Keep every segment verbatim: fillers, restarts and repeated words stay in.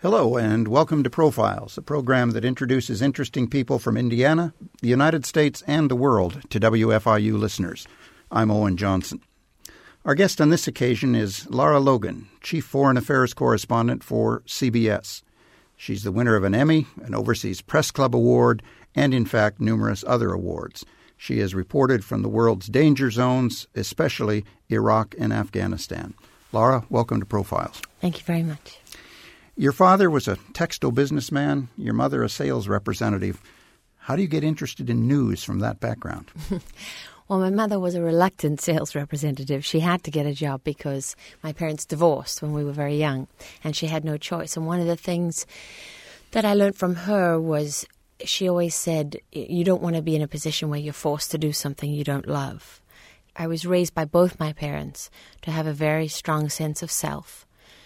Hello, and welcome to Profiles, a program that introduces interesting people from Indiana, the United States, and the world to W F I U listeners. I'm Owen Johnson. Our guest on this occasion is Lara Logan, Chief Foreign Affairs Correspondent for C B S. She's the winner of an Emmy, an Overseas Press Club Award, and, in fact, numerous other awards. She has reported from the world's danger zones, especially Iraq and Afghanistan. Lara, welcome to Profiles. Thank you very much. Your father was a textile businessman, your mother a sales representative. How do you get interested in news from that background? Well, my mother was a reluctant sales representative. She had to get a job because my parents divorced when we were very young, and she had no choice. And one of the things that I learned from her was she always said, you don't want to be in a position where you're forced to do something you don't love. I was raised by both my parents to have a very strong sense of self,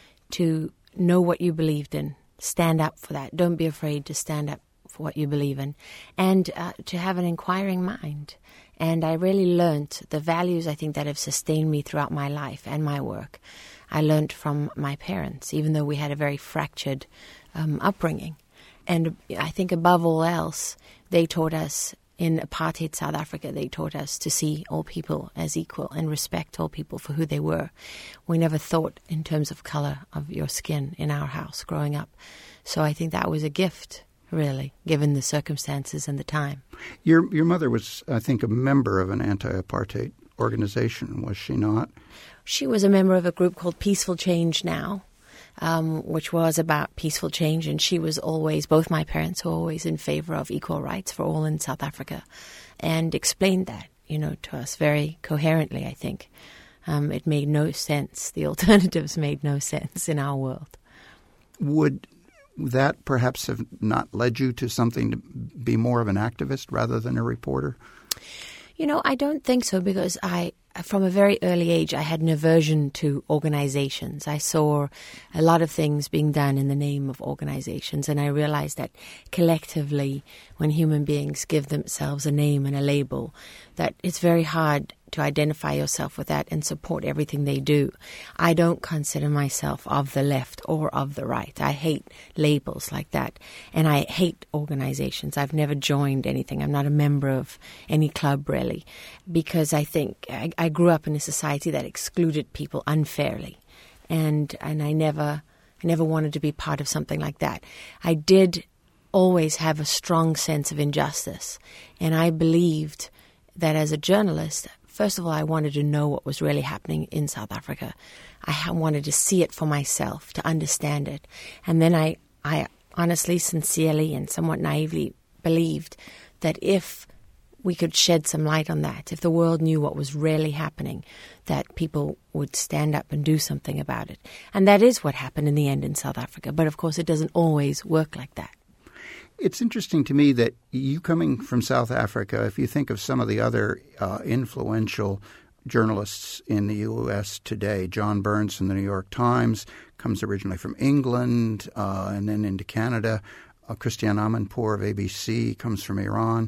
to know what you believed in, stand up for that. Don't be afraid to stand up for what you believe in, and uh, to have an inquiring mind. And I really learned the values, I think, that have sustained me throughout my life and my work. I learned from my parents, even though we had a very fractured um, upbringing. And I think above all else, they taught us in apartheid South Africa, they taught us to see all people as equal and respect all people for who they were. We never thought in terms of color of your skin in our house growing up. So I think that was a gift, really, given the circumstances and the time. Your your mother was, I think, a member of an anti-apartheid organization, was she not? She was a member of a group called Peaceful Change Now, Um, which was about peaceful change, and she was always, both my parents were always in favor of equal rights for all in South Africa, and explained that, you know, to us very coherently, I think. Um, it made no sense. The alternatives made no sense in our world. Would that perhaps have not led you to something to be more of an activist rather than a reporter? You know, I don't think so, because I, from a very early age, I had an aversion to organizations. I saw a lot of things being done in the name of organizations, and I realized that collectively, when human beings give themselves a name and a label, that it's very hard to identify yourself with that and support everything they do. I don't consider myself of the left or of the right. I hate labels like that, and I hate organizations. I've never joined anything. I'm not a member of any club, really, because I think I, I grew up in a society that excluded people unfairly, and and I never I never wanted to be part of something like that. I did always have a strong sense of injustice, and I believed that as a journalist, first of all, I wanted to know what was really happening in South Africa. I wanted to see it for myself, to understand it. And then I, I honestly, sincerely, and somewhat naively believed that if we could shed some light on that, if the world knew what was really happening, that people would stand up and do something about it. And that is what happened in the end in South Africa. But of course, it doesn't always work like that. It's interesting to me that you coming from South Africa, if you think of some of the other uh, influential journalists in the U S today, John Burns from the New York Times comes originally from England uh, and then into Canada. Uh, Christiane Amanpour of A B C comes from Iran.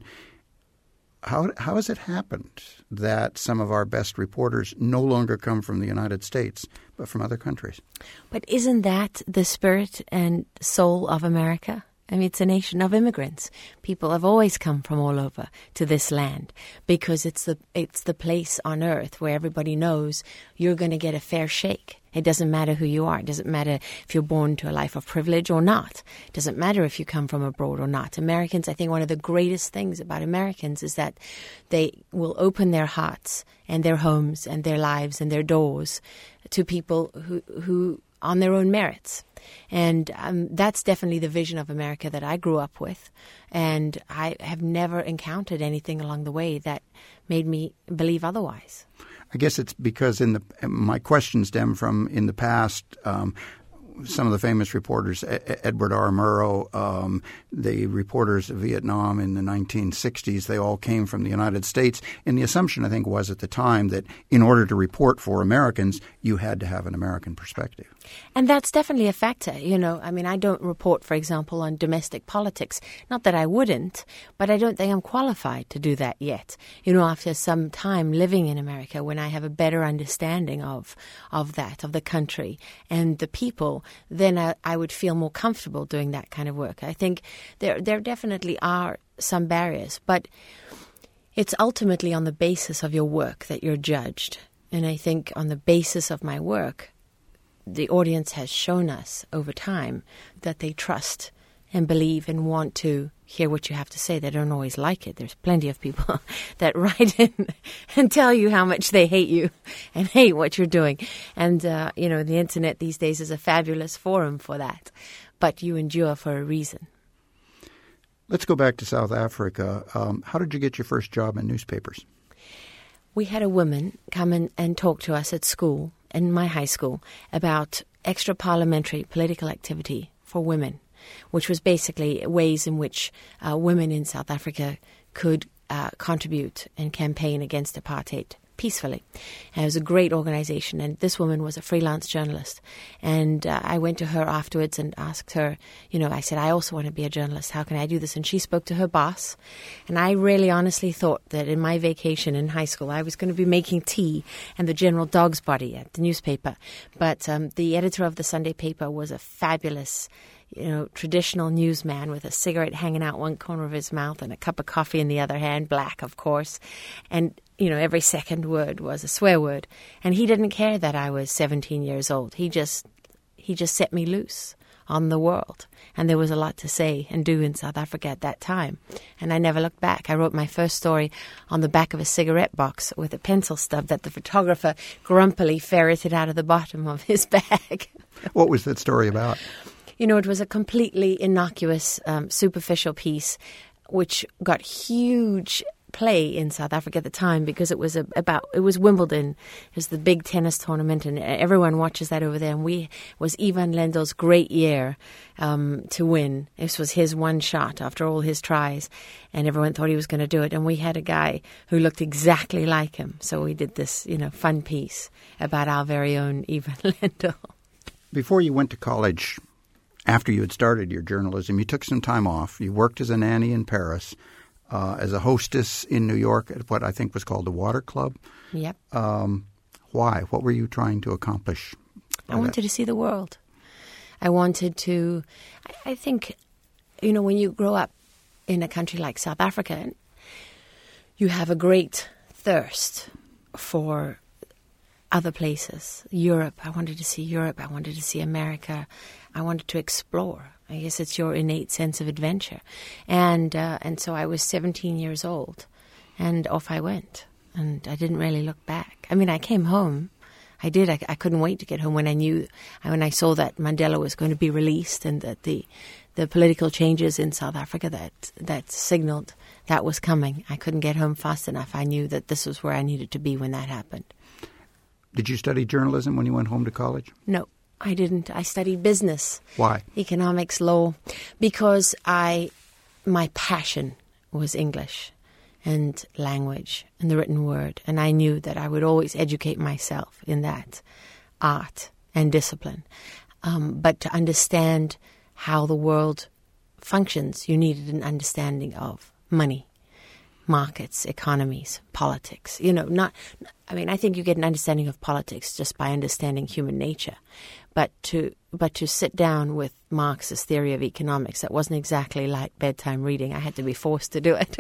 How, how has it happened that some of our best reporters no longer come from the United States, but from other countries? But isn't that the spirit and soul of America? I mean, it's a nation of immigrants. People have always come from all over to this land because it's the it's the place on earth where everybody knows you're going to get a fair shake. It doesn't matter who you are. It doesn't matter if you're born to a life of privilege or not. It doesn't matter if you come from abroad or not. Americans, I think one of the greatest things about Americans is that they will open their hearts and their homes and their lives and their doors to people who who on their own merits. And um, that's definitely the vision of America that I grew up with. And I have never encountered anything along the way that made me believe otherwise. I guess it's because in the my questions stem from in the past, um, some of the famous reporters, Edward R. Murrow, um, the reporters of Vietnam in the nineteen sixties, they all came from the United States. And the assumption, I think, was at the time that in order to report for Americans, you had to have an American perspective. And that's definitely a factor, you know. I mean, I don't report, for example, on domestic politics. Not that I wouldn't, but I don't think I'm qualified to do that yet. You know, after some time living in America, when I have a better understanding of of that, of the country and the people, then I, I would feel more comfortable doing that kind of work. I think there there definitely are some barriers, but it's ultimately on the basis of your work that you're judged. And I think on the basis of my work, the audience has shown us over time that they trust and believe and want to hear what you have to say. They don't always like it. There's plenty of people that write in and tell you how much they hate you and hate what you're doing. And, uh, you know, the internet these days is a fabulous forum for that. But you endure for a reason. Let's go back to South Africa. Um, how did you get your first job in newspapers? We had a woman come in and talk to us at school, in my high school, about extra parliamentary political activity for women, which was basically ways in which uh, women in South Africa could uh, contribute and campaign against apartheid peacefully. And it was a great organization, and this woman was a freelance journalist. And uh, I went to her afterwards and asked her, you know, I said, I also want to be a journalist. How can I do this? And she spoke to her boss. And I really honestly thought that in my vacation in high school, I was going to be making tea and the general dog's body at the newspaper. But um, the editor of the Sunday paper was a fabulous, you know, traditional newsman with a cigarette hanging out one corner of his mouth and a cup of coffee in the other hand, black, of course. And, you know, every second word was a swear word. And he didn't care that I was seventeen years old. He just, he just set me loose on the world. And there was a lot to say and do in South Africa at that time. And I never looked back. I wrote my first story on the back of a cigarette box with a pencil stub that the photographer grumpily ferreted out of the bottom of his bag. What was that story about? You know, it was a completely innocuous, um, superficial piece, which got huge play in South Africa at the time because it was a, about it was Wimbledon. It was the big tennis tournament, and everyone watches that over there. And we it was Ivan Lendl's great year um, to win. This was his one shot after all his tries, and everyone thought he was going to do it. And we had a guy who looked exactly like him, so we did this, you know, fun piece about our very own Ivan Lendl. Before you went to college, after you had started your journalism, you took some time off. You worked as a nanny in Paris, uh, as a hostess in New York at what I think was called the Water Club. Yep. Um, why? What were you trying to accomplish? I wanted that? to see the world. I wanted to, I think, you know, when you grow up in a country like South Africa, you have a great thirst for other places. Europe, I wanted to see Europe. I wanted to see America. I wanted to explore. I guess it's your innate sense of adventure. And uh, and so I was seventeen years old, and off I went. And I didn't really look back. I mean, I came home. I did. I, I couldn't wait to get home when I knew, when I saw that Mandela was going to be released and that the the political changes in South Africa that, that signaled that was coming. I couldn't get home fast enough. I knew that this was where I needed to be when that happened. Did you study journalism when you went home to college? No. I didn't. I studied business. Why? Economics, law, because I, my passion was English and language and the written word. And I knew that I would always educate myself in that art and discipline. Um, but to understand how the world functions, you needed an understanding of money, markets, economies, politics. You know, not, I mean, I think you get an understanding of politics just by understanding human nature. But to but to sit down with Marx's theory of economics, that wasn't exactly like bedtime reading. I had to be forced to do it.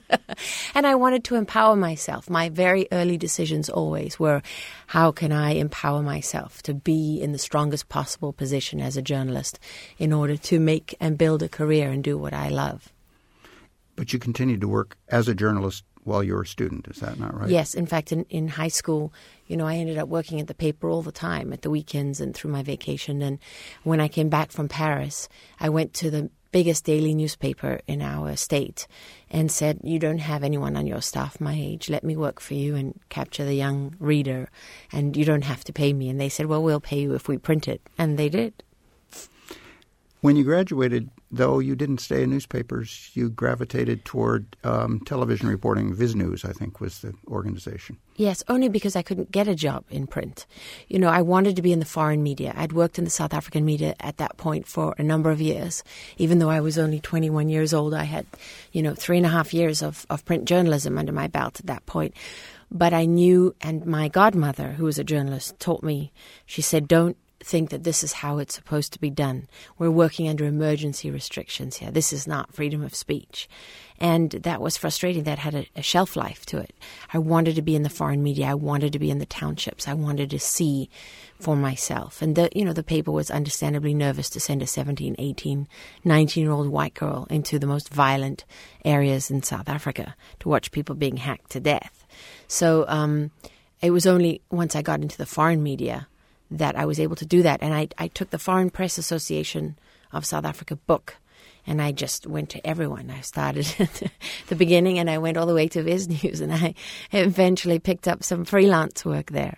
And I wanted to empower myself. My very early decisions always were, how can I empower myself to be in the strongest possible position as a journalist in order to make and build a career and do what I love. But you continued to work as a journalist while you were a student, is that not right? Yes. In fact, in, in high school, you know, I ended up working at the paper all the time, at the weekends and through my vacation. And when I came back from Paris, I went to the biggest daily newspaper in our state and said, you don't have anyone on your staff my age. Let me work for you and capture the young reader, and you don't have to pay me. And they said, well, we'll pay you if we print it. And they did. When you graduated, though you didn't stay in newspapers, you gravitated toward um, television reporting. Viz News, I think, was the organization. Yes, only because I couldn't get a job in print. You know, I wanted to be in the foreign media. I'd worked in the South African media at that point for a number of years. Even though I was only twenty-one years old, I had, you know, three and a half years of, of print journalism under my belt at that point. But I knew, and my godmother, who was a journalist, taught me, she said, don't think that this is how it's supposed to be done. We're working under emergency restrictions here. This is not freedom of speech. And that was frustrating. That had a, a shelf life to it. I wanted to be in the foreign media. I wanted to be in the townships. I wanted to see for myself. And the, you know, the paper was understandably nervous to send a seventeen, eighteen, nineteen-year-old white girl into the most violent areas in South Africa to watch people being hacked to death. So um, it was only once I got into the foreign media that I was able to do that. And I, I took the Foreign Press Association of South Africa book, and I just went to everyone. I started at the beginning, and I went all the way to Viz News, and I eventually picked up some freelance work there.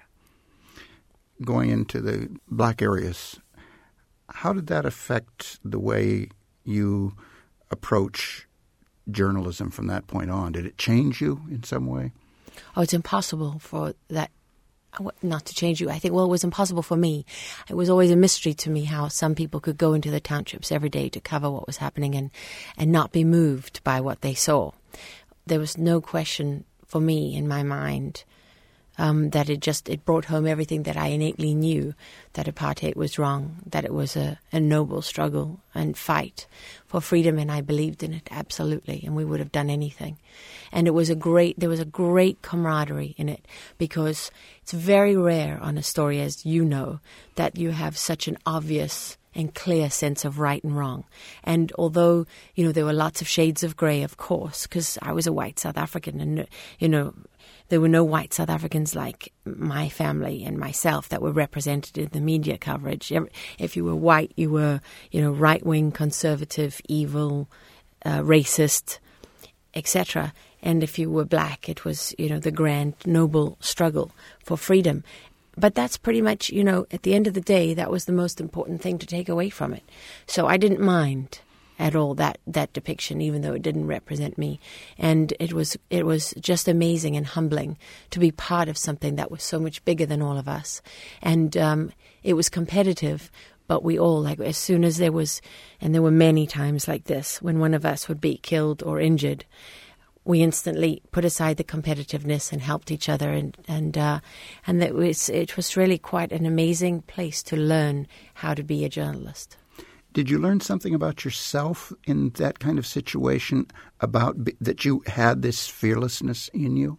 Going into the black areas, how did that affect the way you approach journalism from that point on? Did it change you in some way? Oh, it's impossible for that not to change you. I think, well, it was impossible for me. It was always a mystery to me how some people could go into the townships every day to cover what was happening and, and not be moved by what they saw. There was no question for me in my mind um, that it just, it brought home everything that I innately knew, that apartheid was wrong, that it was a, a noble struggle and fight for freedom, and I believed in it absolutely, and we would have done anything. And it was a great, there was a great camaraderie in it, because it's very rare on a story, as you know, that you have such an obvious and clear sense of right and wrong. And although, you know, there were lots of shades of grey, of course, because I was a white South African, and, you know, there were no white South Africans like my family and myself that were represented in the media coverage. If you were white, you were, you know, right-wing, conservative, evil, uh, racist, et cetera. And if you were black, it was, you know, the grand, noble struggle for freedom. But that's pretty much, you know, at the end of the day, that was the most important thing to take away from it. So I didn't mind at all that, that depiction, even though it didn't represent me. And it was it was just amazing and humbling to be part of something that was so much bigger than all of us. And um, it was competitive, but we all, like, as soon as there was, and there were many times like this, when one of us would be killed or injured, we instantly put aside the competitiveness and helped each other, and and uh, and that was it was really quite an amazing place to learn how to be a journalist. Did you learn something about yourself in that kind of situation, about that you had this fearlessness in you?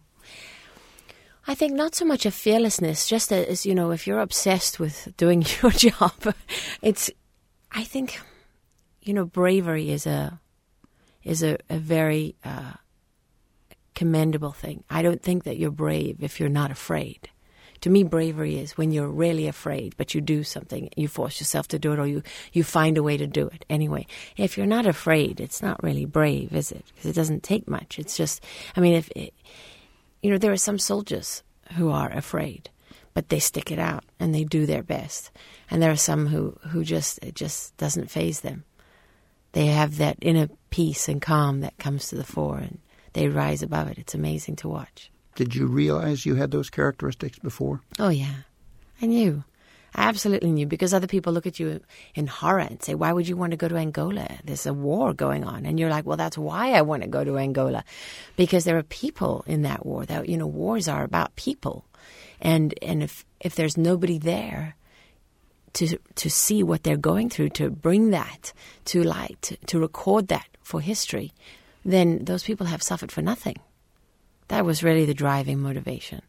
I think not so much a fearlessness, just as, you know, if you're obsessed with doing your job, it's, I think, you know, bravery is a is a, a very uh, commendable thing. I don't think that you're brave if you're not afraid. To me, bravery is when you're really afraid, but you do something, you force yourself to do it, or you, you find a way to do it anyway. If you're not afraid, it's not really brave, is it? Because it doesn't take much. It's just, I mean, if it, you know, there are some soldiers who are afraid, but they stick it out and they do their best. And there are some who, who just, it just doesn't faze them. They have that inner peace and calm that comes to the fore, and they rise above it. It's amazing to watch. Did you realize you had those characteristics before? Oh, yeah. I knew. I absolutely knew, because other people look at you in horror and say, why would you want to go to Angola? There's a war going on. And you're like, well, that's why I want to go to Angola, because there are people in that war. That, you know, wars are about people. And and if, if there's nobody there to to see what they're going through, to bring that to light, to, to record that for history, then those people have suffered for nothing. That was really the driving motivation.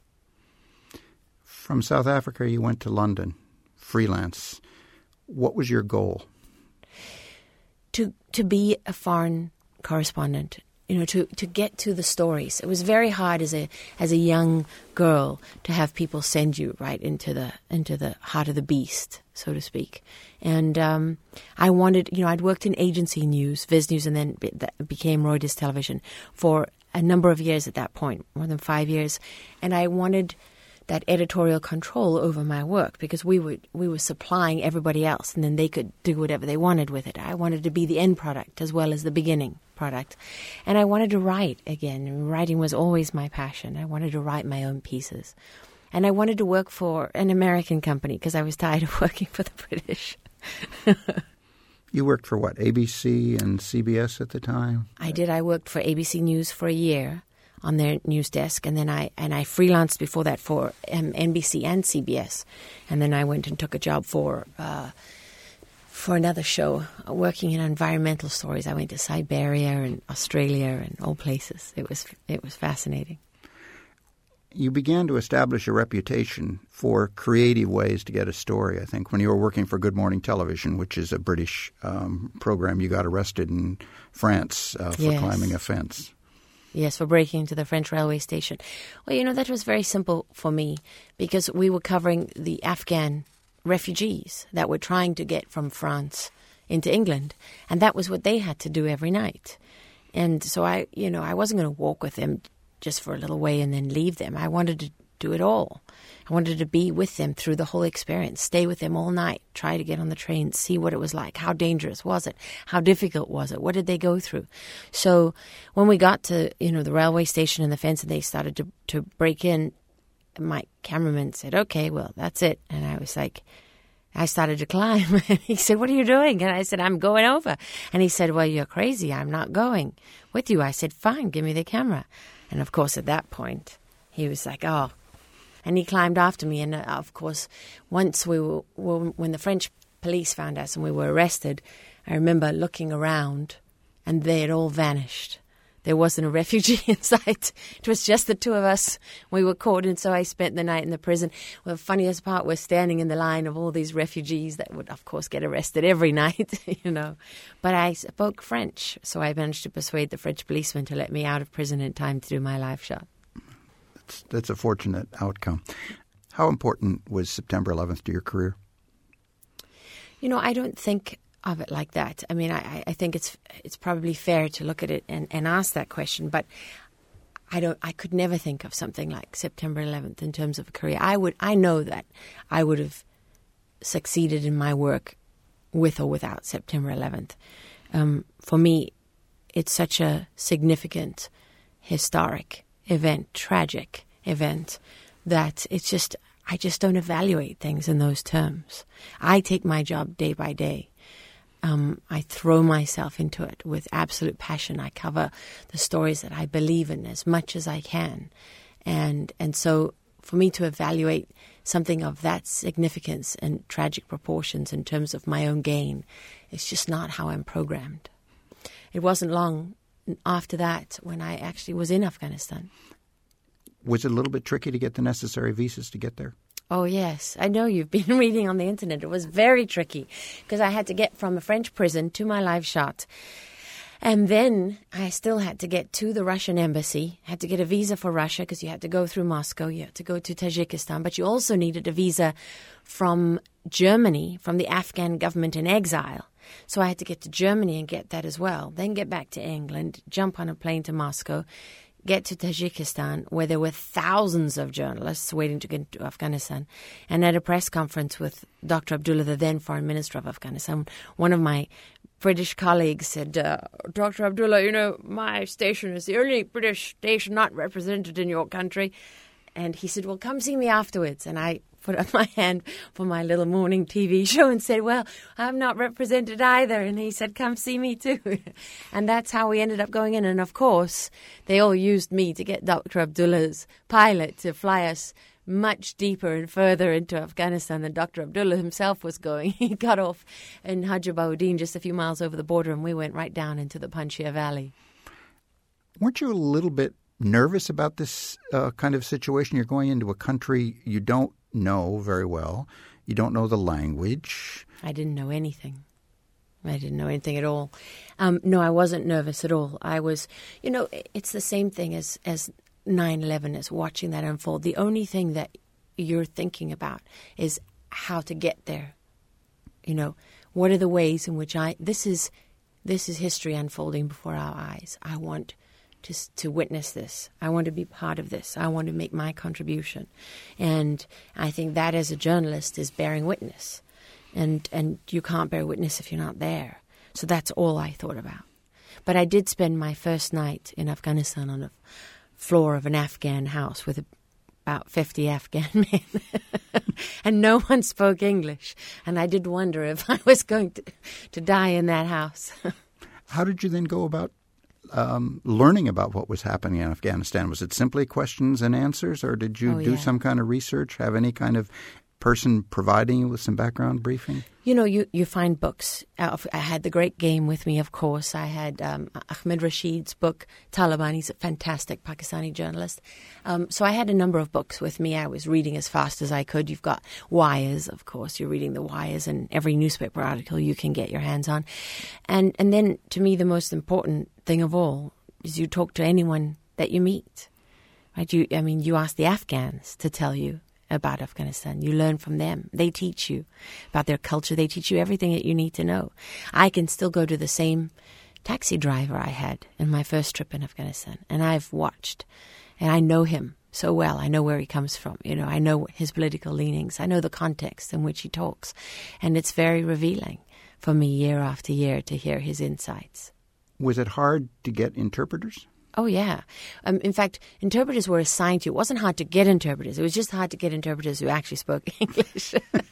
From South Africa, you went to London, freelance. What was your goal? To to be a foreign correspondent, you know, to, to get to the stories. It was very hard as a as a young girl to have people send you right into the into the heart of the beast, so to speak. And um, I wanted, you know, I'd worked in agency news, Viz News, and then that became Reuters Television for a number of years at that point, more than five years. And I wanted that editorial control over my work, because we would we were supplying everybody else, and then they could do whatever they wanted with it. I wanted to be the end product as well as the beginning product. And I wanted to write again. Writing was always my passion. I wanted to write my own pieces. And I wanted to work for an American company because I was tired of working for the British. You worked for what, A B C and C B S at the time? I did. I worked for A B C News for a year on their news desk, and then I and I freelanced before that for um, N B C and C B S, and then I went and took a job for uh, for another show, uh, working in environmental stories. I went to Siberia and Australia and all places. It was it was fascinating. You began to establish a reputation for creative ways to get a story, I think, when you were working for Good Morning Television, which is a British um, program. You got arrested in France uh, for yes. climbing a fence. Yes, for breaking into the French railway station. Well, you know, that was very simple for me because we were covering the Afghan refugees that were trying to get from France into England. And that was what they had to do every night. And so I, you know, I wasn't going to walk with them just for a little way and then leave them. I wanted to do it all. I wanted to be with them through the whole experience, stay with them all night, try to get on the train, see what it was like. How dangerous was it? How difficult was it? What did they go through? So when we got to, you know, the railway station and the fence and they started to, to break in, my cameraman said, okay, well, that's it. And I was like, I started to climb. And he said, what are you doing? And I said, I'm going over. And he said, well, you're crazy. I'm not going with you. I said, fine, give me the camera. And, of course, at that point, he was like, oh. And he climbed after me. And, uh, of course, once we were, when the French police found us and we were arrested, I remember looking around and they had all vanished. There wasn't a refugee in sight. It was just the two of us. We were caught, and so I spent the night in the prison. Well, the funniest part was standing in the line of all these refugees that would, of course, get arrested every night, you know. But I spoke French, so I managed to persuade the French policeman to let me out of prison in time to do my live shot. That's, that's a fortunate outcome. How important was September eleventh to your career? You know, I don't think of it like that. I mean, I, I think it's it's probably fair to look at it and, and ask that question, but I don't. I could never think of something like September eleventh in terms of a career. I would. I know that I would have succeeded in my work with or without September eleventh. Um, for me, it's such a significant, historic event, tragic event, that it's just. I just don't evaluate things in those terms. I take my job day by day. Um, I throw myself into it with absolute passion. I cover the stories that I believe in as much as I can. And and so for me to evaluate something of that significance and tragic proportions in terms of my own gain, it's just not how I'm programmed. It wasn't long after that when I actually was in Afghanistan. Was it a little bit tricky to get the necessary visas to get there? Oh, yes. I know you've been reading on the internet. It was very tricky because I had to get from a French prison to my live shot. And then I still had to get to the Russian embassy, had to get a visa for Russia because you had to go through Moscow, you had to go to Tajikistan, but you also needed a visa from Germany, from the Afghan government in exile. So I had to get to Germany and get that as well, then get back to England, jump on a plane to Moscow, get to Tajikistan, where there were thousands of journalists waiting to get to Afghanistan. And at a press conference with Doctor Abdullah, the then foreign minister of Afghanistan, one of my British colleagues said, uh, Doctor Abdullah, you know, my station is the only British station not represented in your country. And he said, well, come see me afterwards. And I put up my hand for my little morning T V show and said, well, I'm not represented either. And he said, come see me too. And that's how we ended up going in. And of course, they all used me to get Doctor Abdullah's pilot to fly us much deeper and further into Afghanistan than Doctor Abdullah himself was going. He got off in Hajabauddin, just a few miles over the border, and we went right down into the Panjshir Valley. Weren't you a little bit nervous about this uh, kind of situation? You're going into a country you don't know very well. You don't know the language. I didn't know anything. I didn't know anything at all. Um, no, I wasn't nervous at all. I was, you know, it's the same thing as, as nine eleven, as watching that unfold. The only thing that you're thinking about is how to get there. You know, what are the ways in which I, this is, this is history unfolding before our eyes. I want to to witness this. I want to be part of this. I want to make my contribution. And I think that as a journalist is bearing witness. And and you can't bear witness if you're not there. So that's all I thought about. But I did spend my first night in Afghanistan on a floor of an Afghan house with about fifty Afghan men. And no one spoke English. And I did wonder if I was going to, to die in that house. How did you then go about um, learning about what was happening in Afghanistan? Was it simply questions and answers, or did you oh, do yeah. some kind of research, have any kind of person providing you with some background briefing? You know, you, you find books. I had The Great Game with me, of course. I had um, Ahmed Rashid's book, Taliban. He's a fantastic Pakistani journalist. Um, so I had a number of books with me. I was reading as fast as I could. You've got Wires, of course. You're reading the Wires and every newspaper article you can get your hands on. And, and then, to me, the most important thing of all is you talk to anyone that you meet. Right? You, I mean, you ask the Afghans to tell you about Afghanistan. You learn from them. They teach you about their culture. They teach you everything that you need to know. I can still go to the same taxi driver I had in my first trip in Afghanistan, and I've watched, and I know him so well. I know where he comes from. You know, I know his political leanings. I know the context in which he talks, and it's very revealing for me year after year to hear his insights. Was it hard to get interpreters? Oh, yeah. Um, in fact, interpreters were assigned to you. It wasn't hard to get interpreters. It was just hard to get interpreters who actually spoke English.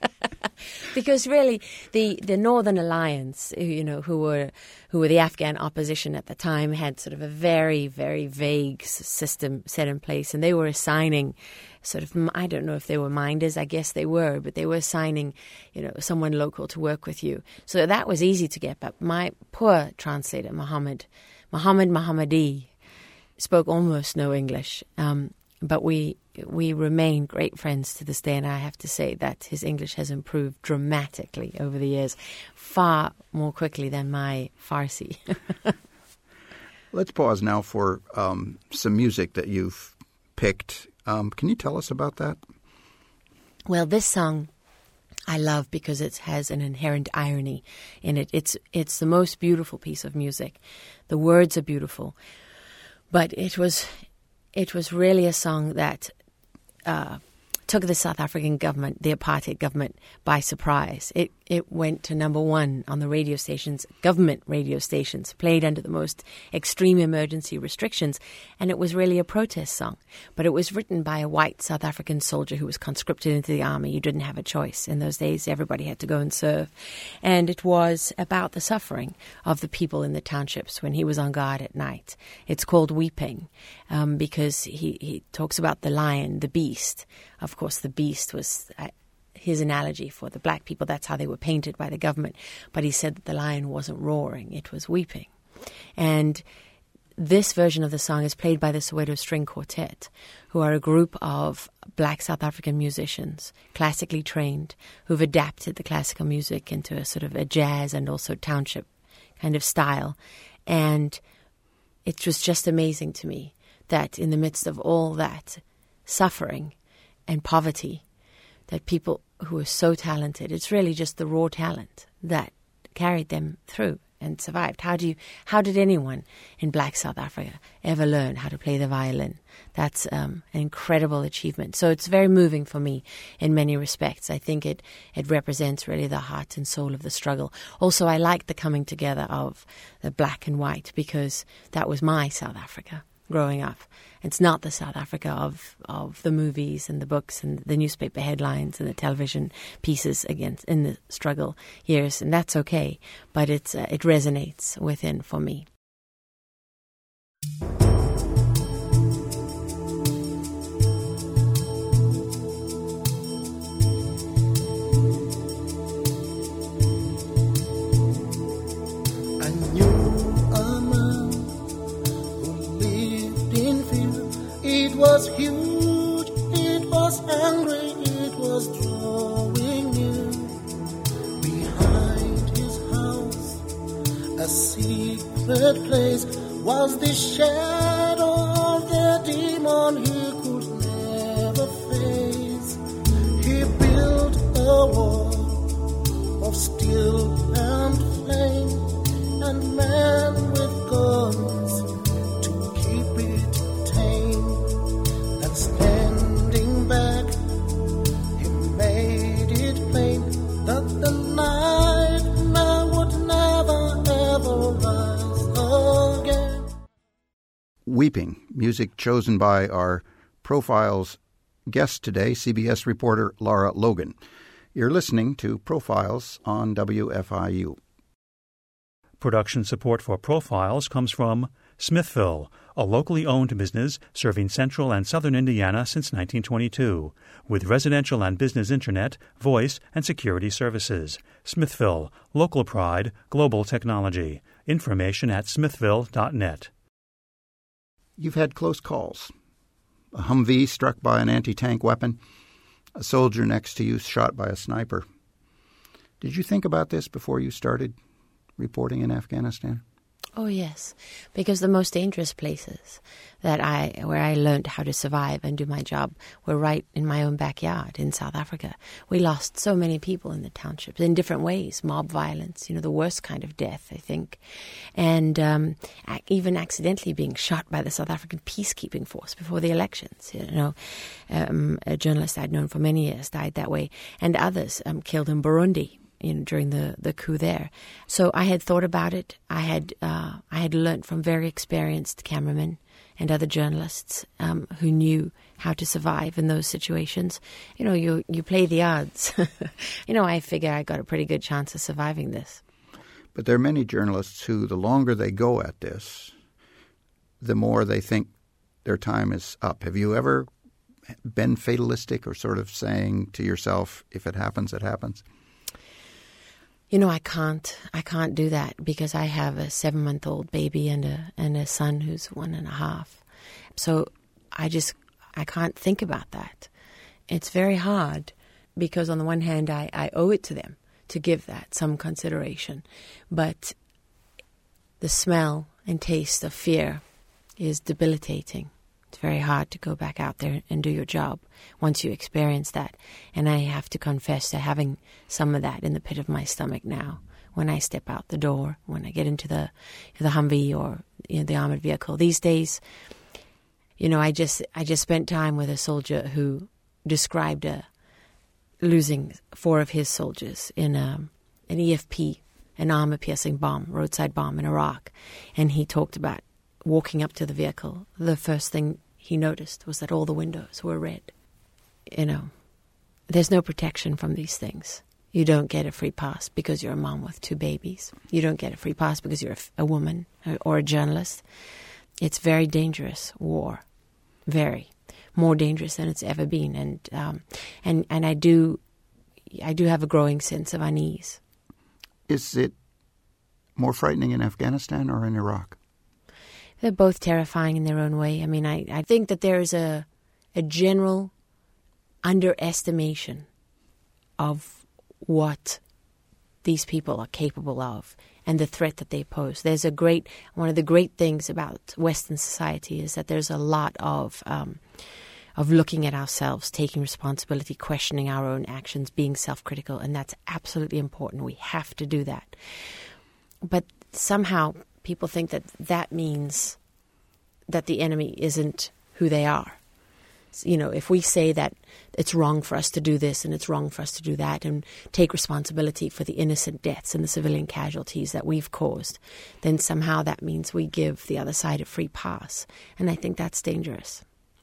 Because really, the, the Northern Alliance, you know, who were who were the Afghan opposition at the time, had sort of a very, very vague system set in place. And they were assigning sort of, I don't know if they were minders, I guess they were, but they were assigning, you know, someone local to work with you. So that was easy to get. But my poor translator, Muhammad, Muhammad Mohammadi, spoke almost no English, um, but we we remain great friends to this day, and I have to say that his English has improved dramatically over the years, far more quickly than my Farsi. Let's pause now for um, some music that you've picked. Um, can you tell us about that? Well, this song I love because it has an inherent irony in it. It's it's the most beautiful piece of music. The words are beautiful. But it was it was really a song that uh, took the South African government, the apartheid government, by surprise. It it went to number one on the radio stations, government radio stations, played under the most extreme emergency restrictions, and it was really a protest song. But it was written by a white South African soldier who was conscripted into the army. You didn't have a choice. In those days, everybody had to go and serve. And it was about the suffering of the people in the townships when he was on guard at night. It's called Weeping um, because he, he talks about the lion, the beast. Of course, the beast was uh, his analogy for the black people. That's how they were painted by the government. But he said that the lion wasn't roaring, it was weeping. And this version of the song is played by the Soweto String Quartet, who are a group of black South African musicians, classically trained, who've adapted the classical music into a sort of a jazz and also township kind of style. And it was just amazing to me that in the midst of all that suffering and poverty, that people who are so talented, it's really just the raw talent that carried them through and survived. How do you? How did anyone in black South Africa ever learn how to play the violin? That's um, an incredible achievement. So it's very moving for me in many respects. I think it, it represents really the heart and soul of the struggle. Also, I like the coming together of the black and white because that was my South Africa growing up. It's not the South Africa of, of the movies and the books and the newspaper headlines and the television pieces against in the struggle years, and that's okay. But it's uh, it resonates within for me. It was huge, it was angry, it was drawing near. Behind his house, a secret place, was the shadow of the demon he could never face. He built a wall of steel and flame, and men with guns to keep Weeping, music chosen by our Profiles guest today, C B S reporter Lara Logan. You're listening to Profiles on W F I U. Production support for Profiles comes from Smithville, a locally owned business serving central and southern Indiana since nineteen twenty-two, with residential and business internet, voice, and security services. Smithville, local pride, global technology. Information at smithville dot net. You've had close calls. A Humvee struck by an anti-tank weapon, a soldier next to you shot by a sniper. Did you think about this before you started reporting in Afghanistan? Oh, yes, because the most dangerous places that I, where I learned how to survive and do my job were right in my own backyard in South Africa. We lost so many people in the townships in different ways, mob violence, you know, the worst kind of death, I think, and um, even accidentally being shot by the South African peacekeeping force before the elections. You know, um, a journalist I'd known for many years died that way, and others um, killed in Burundi, you know, during the, the coup there. So I had thought about it. I had uh, I had learned from very experienced cameramen and other journalists um, who knew how to survive in those situations. You know, you, you play the odds. You know, I figure I got a pretty good chance of surviving this. But there are many journalists who, the longer they go at this, the more they think their time is up. Have you ever been fatalistic or sort of saying to yourself, if it happens, it happens? You know, I can't. I can't do that because I have a seven-month-old baby and a and a son who's one and a half. So I just I can't think about that. It's very hard because on the one hand, I, I owe it to them to give that some consideration, but the smell and taste of fear is debilitating. It's very hard to go back out there and do your job once you experience that. And I have to confess to having some of that in the pit of my stomach now when I step out the door, when I get into the the Humvee or, you know, the armored vehicle. These days, you know, I just I just spent time with a soldier who described a, losing four of his soldiers in a, an E F P, an armor-piercing bomb, roadside bomb in Iraq. And he talked about walking up to the vehicle. The first thing he noticed was that all the windows were red. You know, there's no protection from these things. You don't get a free pass because you're a mom with two babies. You don't get a free pass because you're a, a woman or a journalist. It's very dangerous war, very more dangerous than it's ever been. And um, and and I do, I do have a growing sense of unease. Is it more frightening in Afghanistan or in Iraq? They're both terrifying in their own way. I mean, I, I think that there is a a general underestimation of what these people are capable of and the threat that they pose. There's a great, one of the great things about Western society is that there's a lot of um, of looking at ourselves, taking responsibility, questioning our own actions, being self-critical, and that's absolutely important. We have to do that. But somehow people think that that means that the enemy isn't who they are. You know, if we say that it's wrong for us to do this and it's wrong for us to do that and take responsibility for the innocent deaths and the civilian casualties that we've caused, then somehow that means we give the other side a free pass. And I think that's dangerous.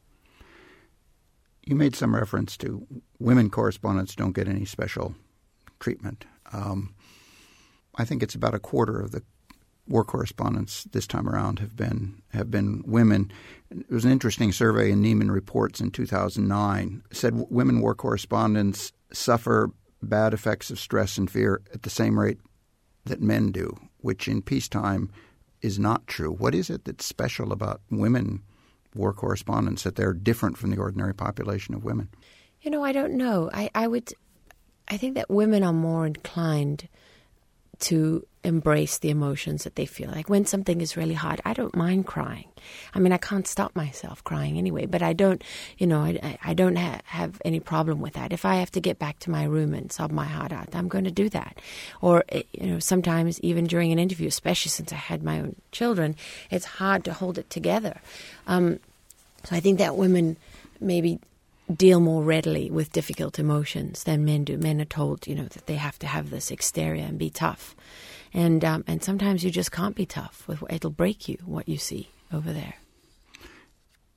You made some reference to women correspondents don't get any special treatment. Um, I think it's about a quarter of the war correspondents this time around have been have been women. It was an interesting survey in Neiman Reports in two thousand nine. It said women war correspondents suffer bad effects of stress and fear at the same rate that men do, which in peacetime is not true. What is it that's special about women war correspondents that they're different from the ordinary population of women? You know, I don't know. I, I would I think that women are more inclined to embrace the emotions that they feel. Like when something is really hard, I don't mind crying. I mean, I can't stop myself crying anyway, but I don't, you know, I, I don't ha- have any problem with that. If I have to get back to my room and sob my heart out, I'm going to do that. Or, you know, sometimes even during an interview, especially since I had my own children, it's hard to hold it together. Um, so I think that women maybe deal more readily with difficult emotions than men do. Men are told, you know, that they have to have this exterior and be tough. And um, and sometimes you just can't be tough. It'll break you, what you see over there.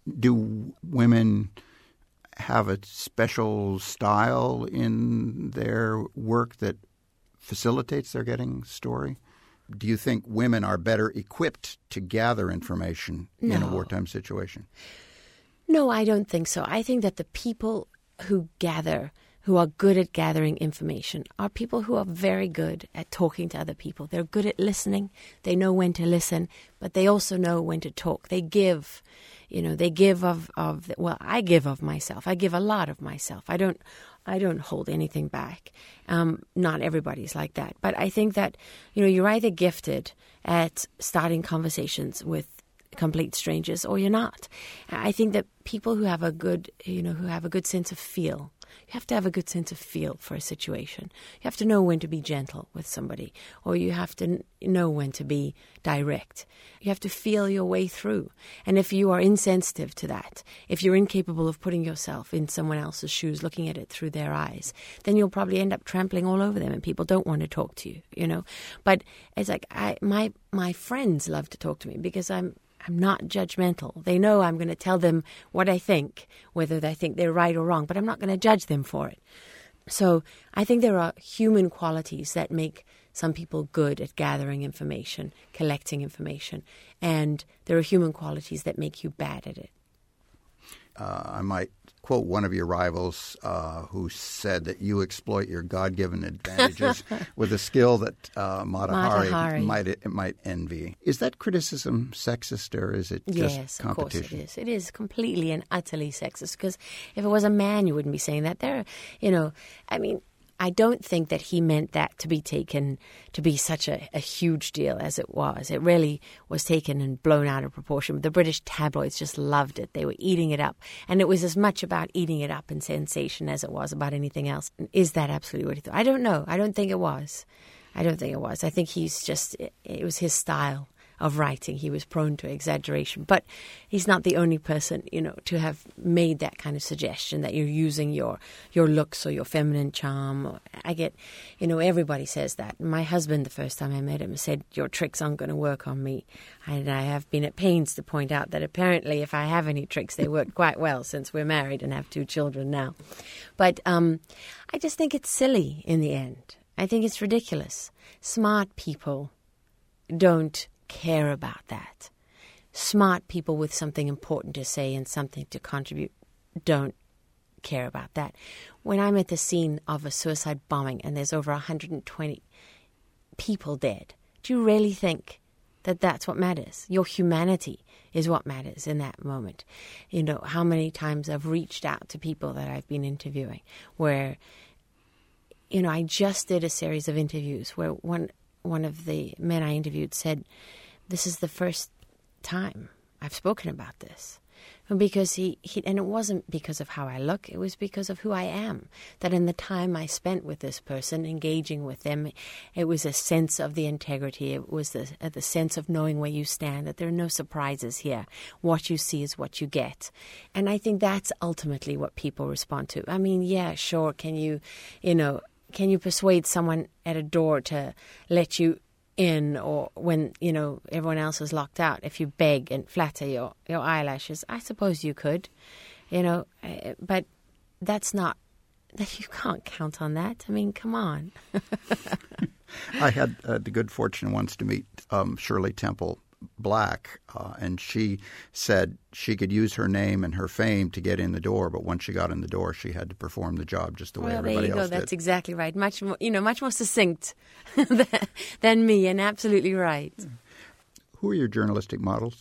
do women have a special style in their work that facilitates their getting story? Do you think women are better equipped to gather information No. in a wartime situation? No, I don't think so. I think that the people who gather, who are good at gathering information, are people who are very good at talking to other people. They're good at listening. They know when to listen, but they also know when to talk. They give, you know, they give of, of well, I give of myself. I give a lot of myself. I don't I don't hold anything back. Um, not everybody's like that. But I think that, you know, you're either gifted at starting conversations with complete strangers or you're not. I think that people who have a good, you know, who have a good sense of feel, you have to have a good sense of feel for a situation. You have to know when to be gentle with somebody, or you have to know when to be direct. You have to feel your way through. And if you are insensitive to that, if you're incapable of putting yourself in someone else's shoes, looking at it through their eyes, then you'll probably end up trampling all over them and people don't want to talk to you, you know. But it's like I, my my friends love to talk to me because I'm I'm not judgmental. They know I'm going to tell them what I think, whether they think they're right or wrong, but I'm not going to judge them for it. So I think there are human qualities that make some people good at gathering information, collecting information, and there are human qualities that make you bad at it. Uh, I might quote one of your rivals uh, who said that you exploit your God-given advantages with a skill that uh, Mata Hari, Hari. might it might envy. Is that criticism sexist, or is it just yes, competition? Of course it is. It is completely and utterly sexist, because if it was a man, you wouldn't be saying that. There, you know, I mean, I don't think that he meant that to be taken to be such a, a huge deal as it was. It really was taken and blown out of proportion. The British tabloids just loved it. They were eating it up. And it was as much about eating it up and sensation as it was about anything else. Is that absolutely what he thought? I don't know. I don't think it was. I don't think it was. I think he's just, it, it was his style of writing. He was prone to exaggeration. But he's not the only person, you know, to have made that kind of suggestion that you're using your your looks or your feminine charm. I get, you know, everybody says that. My husband, the first time I met him, said, your tricks aren't going to work on me. And I have been at pains to point out that apparently if I have any tricks, they work quite well since we're married and have two children now. But um, I just think it's silly in the end. I think it's ridiculous. Smart people don't care about that. Smart people with something important to say and something to contribute don't care about that. When I'm at the scene of a suicide bombing and there's over one hundred twenty people dead, do you really think that that's what matters? Your humanity is what matters in that moment. You know, how many times I've reached out to people that I've been interviewing where, you know, I just did a series of interviews where one one of the men I interviewed said, this is the first time I've spoken about this. Because he, he, and it wasn't because of how I look, it was because of who I am. That in the time I spent with this person, engaging with them, it was a sense of the integrity, it was the, the sense of knowing where you stand, that there are no surprises here. What you see is what you get. And I think that's ultimately what people respond to. I mean, yeah, sure, can you, you know, can you persuade someone at a door to let you in, or when, you know, everyone else is locked out, if you beg and flatter your, your eyelashes? I suppose you could, you know, but that's not, that you can't count on that. I mean, come on. I had uh, the good fortune once to meet um, Shirley Temple Black, uh, and she said she could use her name and her fame to get in the door, but once she got in the door, she had to perform the job just the way well, everybody there you else go. did. That's exactly right. Much more, you know, much more succinct than, than me, and absolutely right. Who are your journalistic models?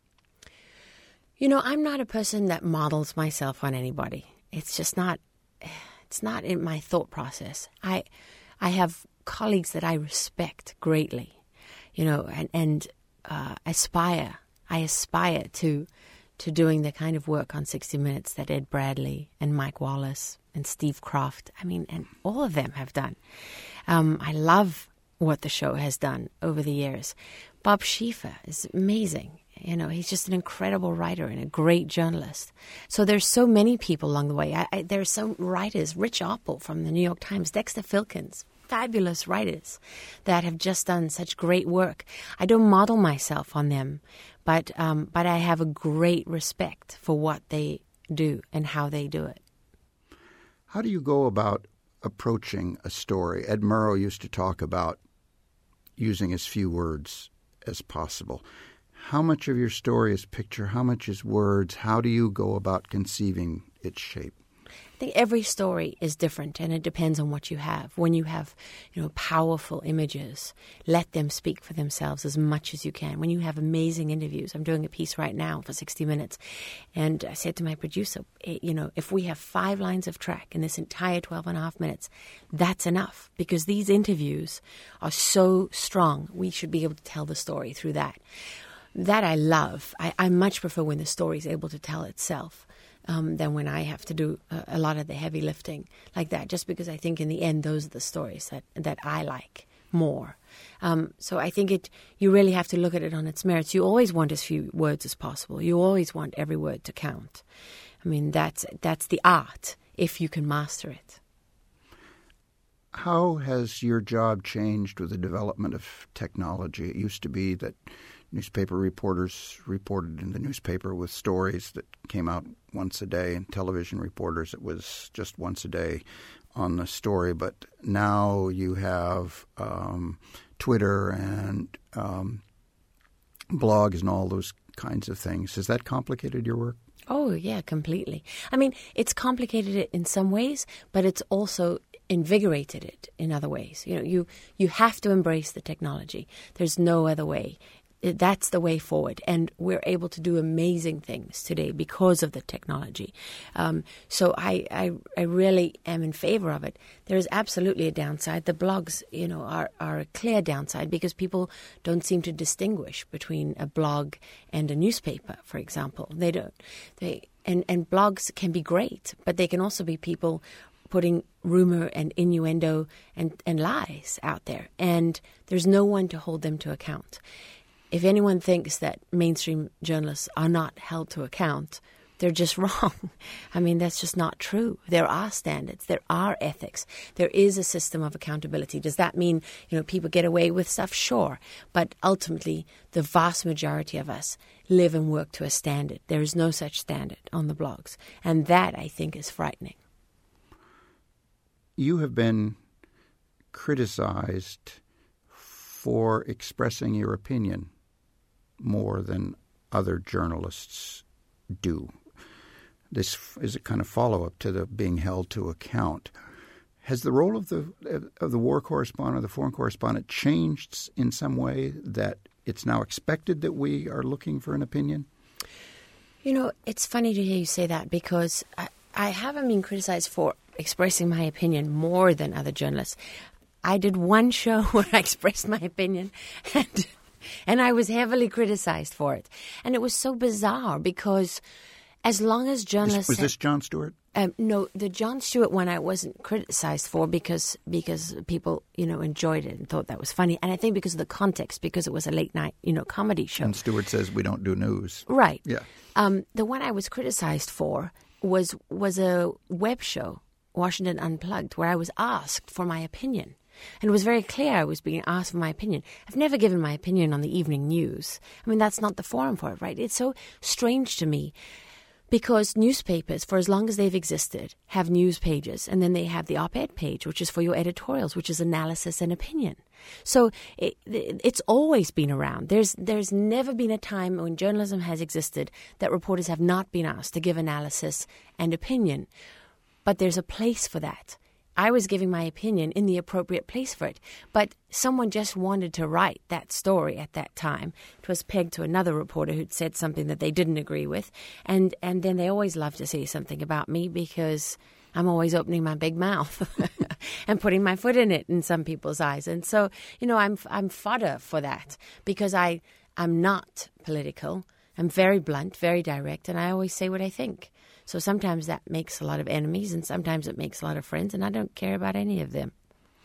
You know, I'm not a person that models myself on anybody. It's just not. It's not in my thought process. I, I have colleagues that I respect greatly, you know, and and. Uh, aspire. I aspire to to doing the kind of work on sixty minutes that Ed Bradley and Mike Wallace and Steve Croft, I mean, and all of them have done. Um, I love what the show has done over the years. Bob Schieffer is amazing. You know, he's just an incredible writer and a great journalist. So there's so many people along the way. I, I, there are some writers, Rich Oppel from the New York Times, Dexter Filkins, fabulous writers that have just done such great work. I don't model myself on them, but um, but I have a great respect for what they do and how they do it. How do you go about approaching a story? Ed Murrow used to talk about using as few words as possible. How much of your story is picture? How much is words? How do you go about conceiving its shape? I think every story is different, and it depends on what you have. When you have, you know, powerful images, let them speak for themselves as much as you can. When you have amazing interviews, I'm doing a piece right now for sixty minutes, and I said to my producer, you know, if we have five lines of track in this entire twelve and a half minutes, that's enough, because these interviews are so strong. We should be able to tell the story through that. That I love. I, I much prefer when the story is able to tell itself. Um, than when I have to do a, a lot of the heavy lifting like that, just because I think in the end those are the stories that, that I like more. Um, so I think it. You really have to look at it on its merits. You always want as few words as possible. You always want every word to count. I mean, that's that's the art, if you can master it. How has your job changed with the development of technology? It used to be that newspaper reporters reported in the newspaper with stories that came out once a day, and television reporters, it was just once a day on the story. But now you have um, Twitter and um, blogs and all those kinds of things. Has that complicated your work? Oh, yeah, completely. I mean, it's complicated it in some ways, but it's also invigorated it in other ways. You know, you, you have to embrace the technology. There's no other way. That's the way forward. And we're able to do amazing things today because of the technology. Um, so I, I I really am in favor of it. There is absolutely a downside. The blogs, you know, are, are a clear downside because people don't seem to distinguish between a blog and a newspaper, for example. They don't. They and, and blogs can be great, but they can also be people putting rumor and innuendo and, and lies out there. And there's no one to hold them to account. If anyone thinks that mainstream journalists are not held to account, they're just wrong. I mean, that's just not true. There are standards. There are ethics. There is a system of accountability. Does that mean, you know, people get away with stuff? Sure. But ultimately, the vast majority of us live and work to a standard. There is no such standard on the blogs. And that, I think, is frightening. You have been criticized for expressing your opinion more than other journalists do. This is a kind of follow-up to the being held to account. Has the role of the of the war correspondent, the foreign correspondent, changed in some way that it's now expected that we are looking for an opinion? You know, it's funny to hear you say that because I, I haven't been criticized for expressing my opinion more than other journalists. I did one show where I expressed my opinion, and and I was heavily criticized for it. And it was so bizarre because as long as journalists... Was, was this Jon Stewart? Um, no, the Jon Stewart one I wasn't criticized for because because people, you know, enjoyed it and thought that was funny. And I think because of the context, because it was a late night, you know, comedy show. And Stewart says we don't do news. Right. Yeah. Um, the one I was criticized for was was a web show, Washington Unplugged, where I was asked for my opinion. And it was very clear I was being asked for my opinion. I've never given my opinion on the evening news. I mean, that's not the forum for it, right? It's so strange to me because newspapers, for as long as they've existed, have news pages. And then they have the op-ed page, which is for your editorials, which is analysis and opinion. So it, it's always been around. There's there's never been a time when journalism has existed that reporters have not been asked to give analysis and opinion. But there's a place for that. I was giving my opinion in the appropriate place for it. But someone just wanted to write that story at that time. It was pegged to another reporter who'd said something that they didn't agree with. And, and then they always love to say something about me because I'm always opening my big mouth and putting my foot in it in some people's eyes. And so, you know, I'm I'm fodder for that because I, I'm not political. I'm very blunt, very direct, and I always say what I think. So sometimes that makes a lot of enemies and sometimes it makes a lot of friends, and I don't care about any of them.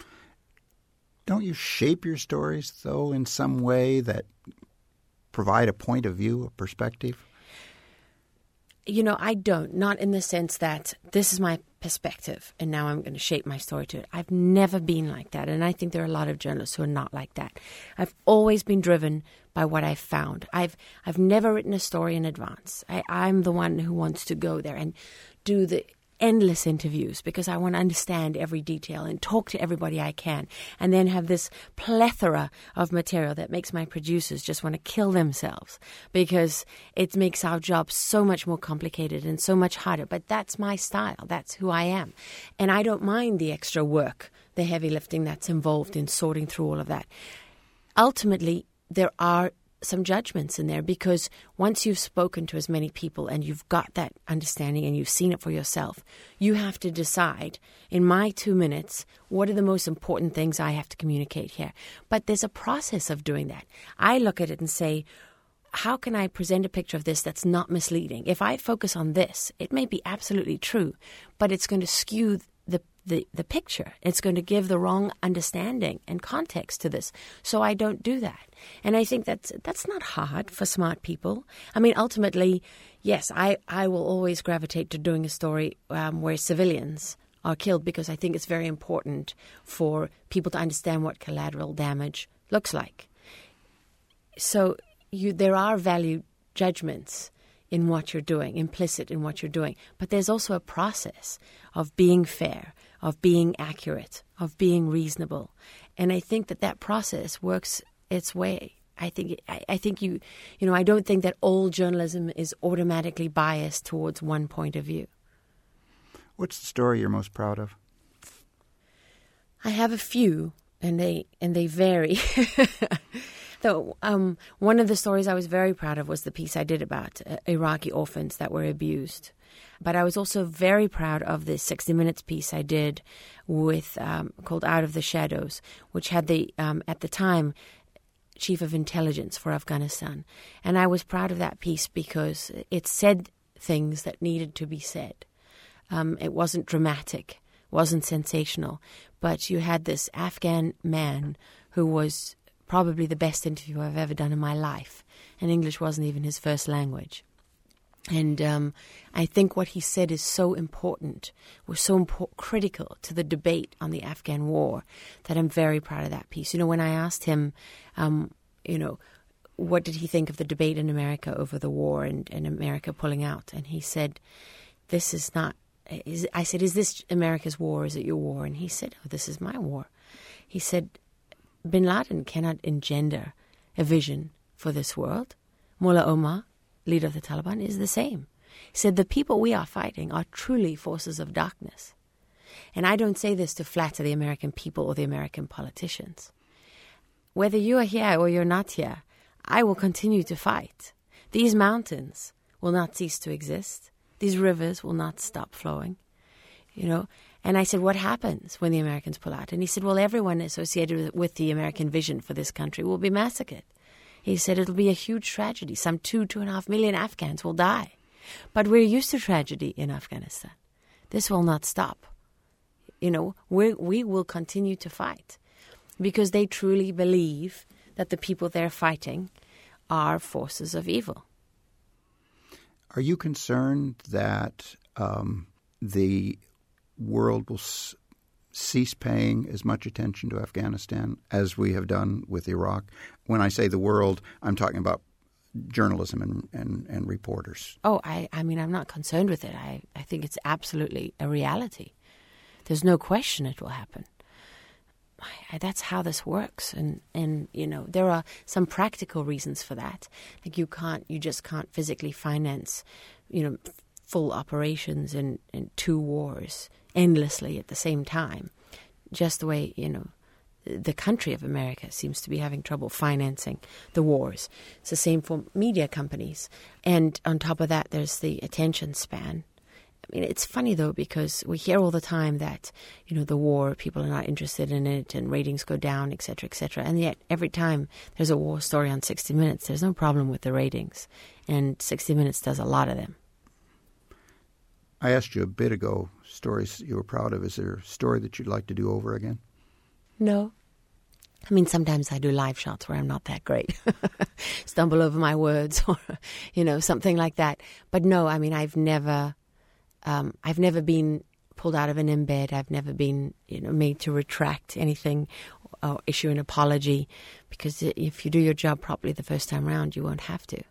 Don't you shape your stories, though, in some way that provide a point of view, a perspective? You know, I don't. Not in the sense that this is my perspective, and now I'm going to shape my story to it. I've never been like that, and I think there are a lot of journalists who are not like that. I've always been driven by what I've found. I've I've never written a story in advance. I, I'm the one who wants to go there and do the endless interviews because I want to understand every detail and talk to everybody I can, and then have this plethora of material that makes my producers just want to kill themselves because it makes our job so much more complicated and so much harder. But that's my style. That's who I am. And I don't mind the extra work, the heavy lifting that's involved in sorting through all of that. Ultimately, there are some judgments in there because once you've spoken to as many people and you've got that understanding and you've seen it for yourself, you have to decide, in my two minutes, what are the most important things I have to communicate here. But there's a process of doing that. I look at it and say, how can I present a picture of this that's not misleading? If I focus on this, it may be absolutely true, but it's going to skew the The, the picture. It's going to give the wrong understanding and context to this. So I don't do that. And I think that's, that's not hard for smart people. I mean, ultimately, yes, I, I will always gravitate to doing a story um, where civilians are killed because I think it's very important for people to understand what collateral damage looks like. So you, there are value judgments in what you're doing, implicit in what you're doing. But there's also a process of being fair, of being accurate, of being reasonable. And I think that that process works its way. I think I, I think you, you know, I don't think that all journalism is automatically biased towards one point of view. What's the story you're most proud of? I have a few, and they and they vary. So, um, one of the stories I was very proud of was the piece I did about uh, Iraqi orphans that were abused. But I was also very proud of the sixty minutes piece I did with um, called Out of the Shadows, which had the, um, at the time, chief of intelligence for Afghanistan. And I was proud of that piece because it said things that needed to be said. Um, it wasn't dramatic, wasn't sensational, but you had this Afghan man who was probably the best interview I've ever done in my life. And English wasn't even his first language. And um, I think what he said is so important, was so import- critical to the debate on the Afghan war, that I'm very proud of that piece. You know, when I asked him, um, you know, what did he think of the debate in America over the war and, and America pulling out? And he said, this is not, is, I said, is this America's war? Is it your war? And he said, oh, this is my war. He said, Bin Laden cannot engender a vision for this world. Mullah Omar, leader of the Taliban, is the same. He said, the people we are fighting are truly forces of darkness. And I don't say this to flatter the American people or the American politicians. Whether you are here or you're not here, I will continue to fight. These mountains will not cease to exist. These rivers will not stop flowing. You know, and I said, what happens when the Americans pull out? And he said, well, everyone associated with, with the American vision for this country will be massacred. He said, it'll be a huge tragedy. Some two, two and a half million Afghans will die. But we're used to tragedy in Afghanistan. This will not stop. You know, we we will continue to fight because they truly believe that the people they're fighting are forces of evil. Are you concerned that um, the world will s- cease paying as much attention to Afghanistan as we have done with Iraq? When I say the world, I'm talking about journalism and, and, and reporters. Oh, I, I mean, I'm not concerned with it. I, I think it's absolutely a reality. There's no question it will happen. I, that's how this works. And, and, you know, there are some practical reasons for that. Like you can't, you just can't physically finance, you know, full operations in, in two wars endlessly at the same time. Just the way, you know, the country of America seems to be having trouble financing the wars. It's the same for media companies. And on top of that, there's the attention span. I mean, it's funny, though, because we hear all the time that, you know, the war, people are not interested in it and ratings go down, et cetera, et cetera. And yet every time there's a war story on sixty minutes, there's no problem with the ratings. And sixty minutes does a lot of them. I asked you a bit ago stories you were proud of. Is there a story that you'd like to do over again? No. I mean, sometimes I do live shots where I'm not that great. Stumble over my words or, you know, something like that. But no, I mean, I've never... Um, I've never been pulled out of an embed. I've never been, you know, made to retract anything or issue an apology, because if you do your job properly the first time around, you won't have to.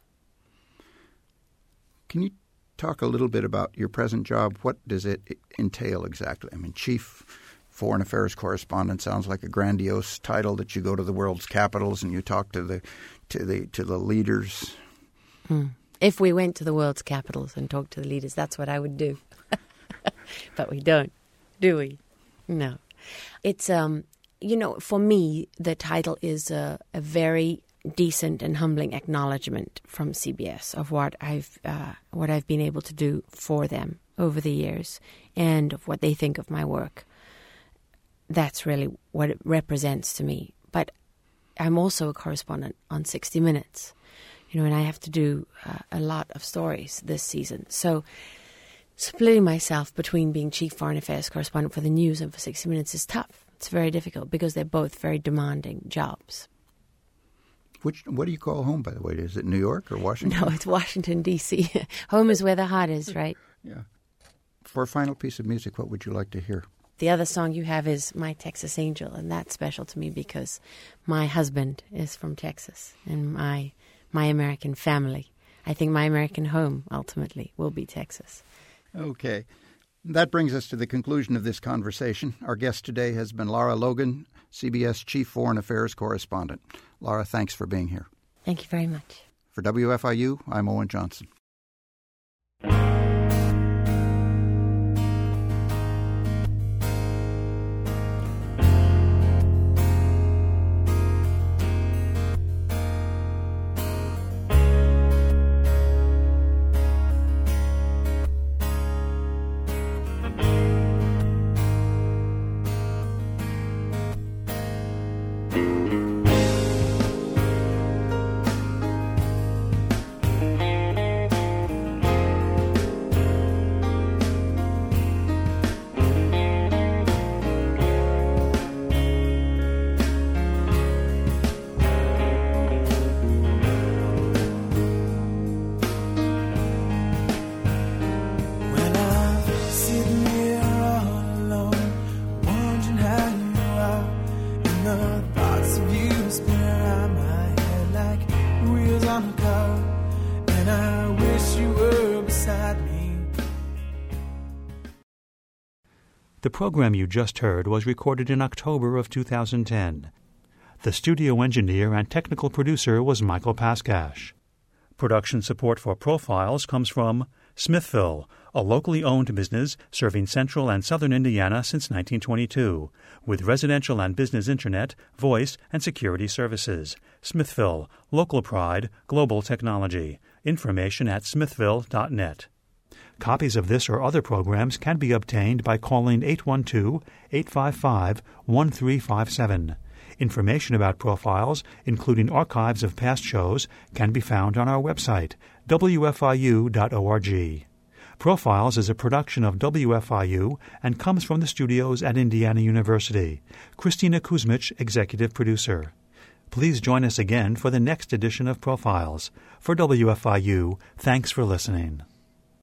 Can you talk a little bit about your present job? What does it entail exactly? I mean, Chief Foreign Affairs Correspondent sounds like a grandiose title that you go to the world's capitals and you talk to the to the to the leaders. Hmm. If we went to the world's capitals and talked to the leaders, that's what I would do. But we don't, do we? No. It's um, you know, for me, the title is a, a very decent and humbling acknowledgement from C B S of what I've uh, what I've been able to do for them over the years, and of what they think of my work. That's really what it represents to me. But I'm also a correspondent on sixty minutes, you know, and I have to do uh, a lot of stories this season. So splitting myself between being chief foreign affairs correspondent for the news and for sixty minutes is tough. It's very difficult because they're both very demanding jobs. Which, what do you call home, by the way? Is it New York or Washington? No, it's Washington, D C Home is where the heart is, right? Yeah. For a final piece of music, what would you like to hear? The other song you have is My Texas Angel, and that's special to me because my husband is from Texas, and my my American family. I think my American home, ultimately, will be Texas. Okay. That brings us to the conclusion of this conversation. Our guest today has been Lara Logan, C B S Chief Foreign Affairs Correspondent. Lara, thanks for being here. Thank you very much. For W F I U, I'm Owen Johnson. The program you just heard was recorded in October of two thousand ten. The studio engineer and technical producer was Michael Paskash. Production support for Profiles comes from Smithville, a locally owned business serving central and southern Indiana since nineteen twenty-two, with residential and business internet, voice, and security services. Smithville, local pride, global technology. Information at smithville dot net. Copies of this or other programs can be obtained by calling eight one two, eight five five, one three five seven. Information about Profiles, including archives of past shows, can be found on our website, w f i u dot org. Profiles is a production of W F I U and comes from the studios at Indiana University. Christina Kuzmich, executive producer. Please join us again for the next edition of Profiles. For W F I U, thanks for listening.